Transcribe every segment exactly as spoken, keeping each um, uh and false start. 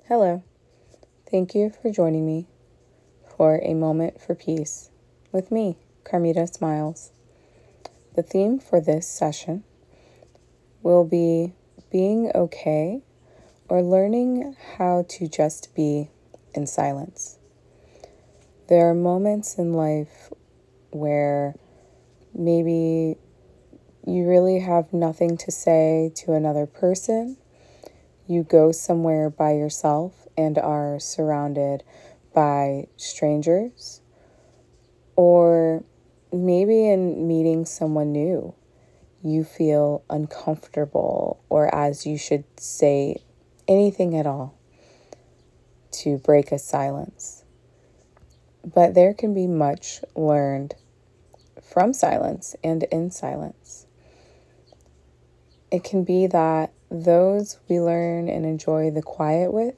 Hello, thank you for joining me for a moment for peace with me, Carmita Smiles. The theme for this session will be being okay or learning how to just be in silence. There are moments in life where maybe you really have nothing to say to another person. You go somewhere by yourself and are surrounded by strangers, or maybe in meeting someone new, you feel uncomfortable, or as you should say, anything at all to break a silence. But there can be much learned from silence and in silence. It can be that those we learn and enjoy the quiet with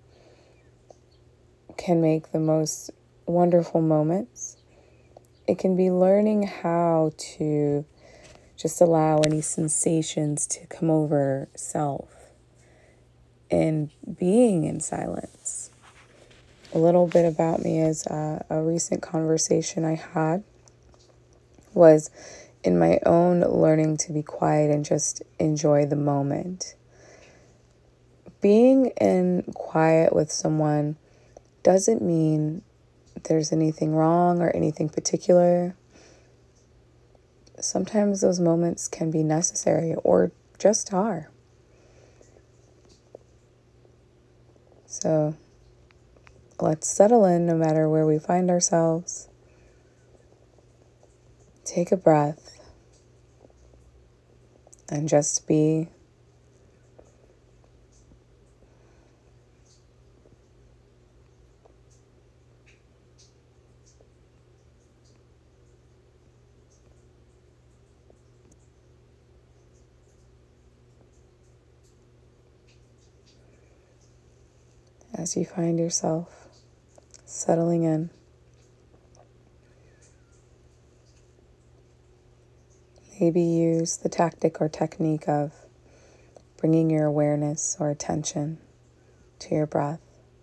can make the most wonderful moments. It can be learning how to just allow any sensations to come over self and being in silence. A little bit about me is uh, a recent conversation I had was in my own learning to be quiet and just enjoy the moment. Being in quiet with someone doesn't mean there's anything wrong or anything particular. Sometimes those moments can be necessary or just are. So let's settle in no matter where we find ourselves. Take a breath and just be. As you find yourself settling in, maybe use the tactic or technique of bringing your awareness or attention to your breath.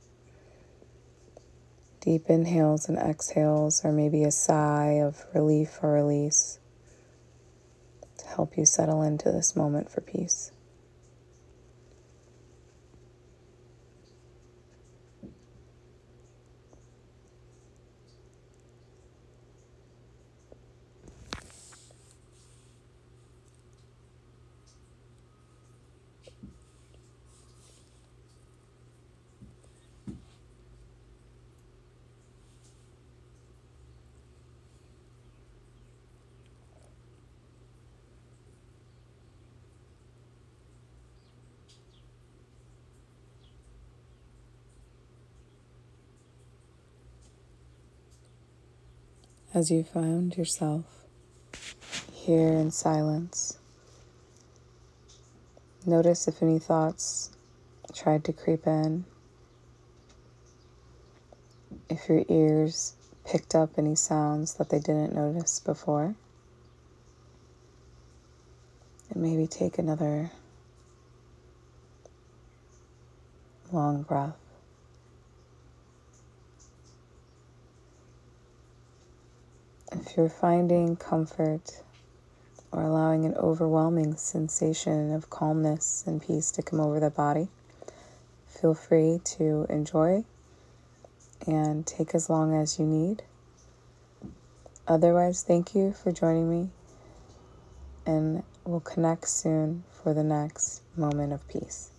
Deep inhales and exhales, or maybe a sigh of relief or release to help you settle into this moment for peace. As you found yourself here in silence, notice if any thoughts tried to creep in, if your ears picked up any sounds that they didn't notice before. And maybe take another long breath. If you're finding comfort or allowing an overwhelming sensation of calmness and peace to come over the body, feel free to enjoy and take as long as you need. Otherwise, thank you for joining me, and we'll connect soon for the next moment of peace.